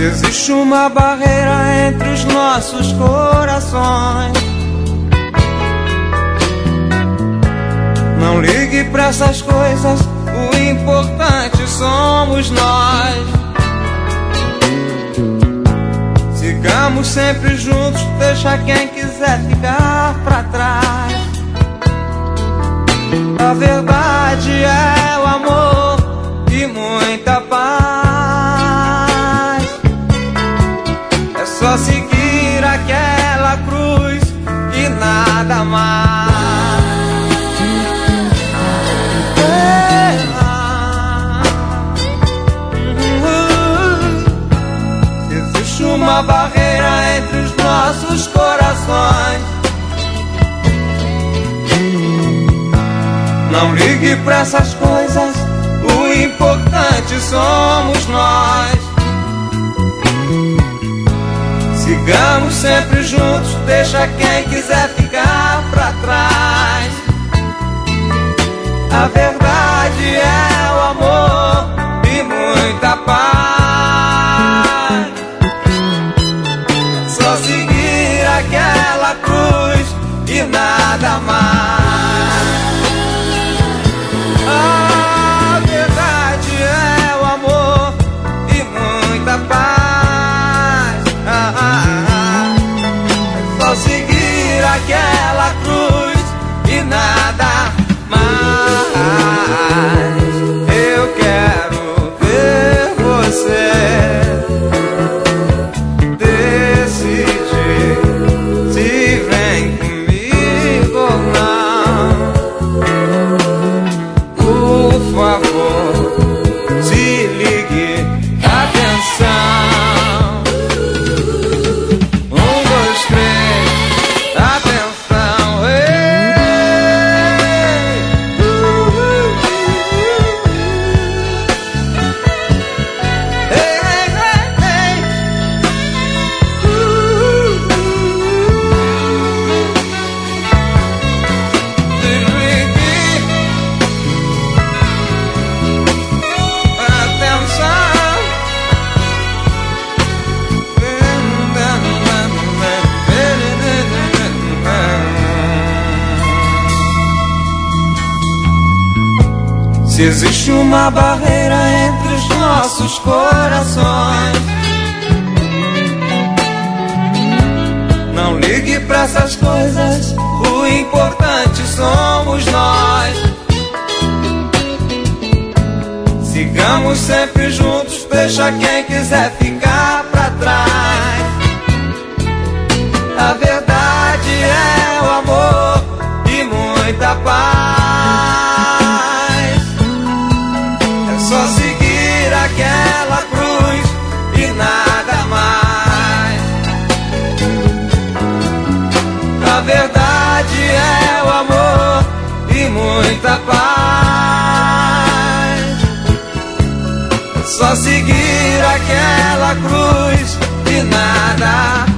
Existe uma barreira entre os nossos corações. Não ligue pra essas coisas, o importante somos nós. Sigamos sempre juntos, deixa quem quiser ficar pra trás. A verdade é o amor e muita paz. É só seguir aquela cruz e nada mais. Existe uma barreira entre os nossos corações. Não ligue pra essas coisas, o importante somos nós. Sigamos sempre juntos, deixa quem quiser ficar pra trás. A verdade é o amor e muita paz. Só seguir aquela cruz e nada mais. A verdade é o amor e muita paz. É só seguir aquela cruz e nada mais. Eu quero ver você decidir se vem comigo ou não. Por favor, se ligue, atenção. 1, 2, 3, atenção. Se existe uma barreira entre os nossos corações, não ligue pra essas coisas, o importante somos nós. Sigamos sempre juntos, deixa quem quiser ficar pra trás. A verdade é o amor e muita paz. Só seguir aquela cruz e nada mais. A verdade é o amor e muita paz. Só seguir aquela cruz e nada mais.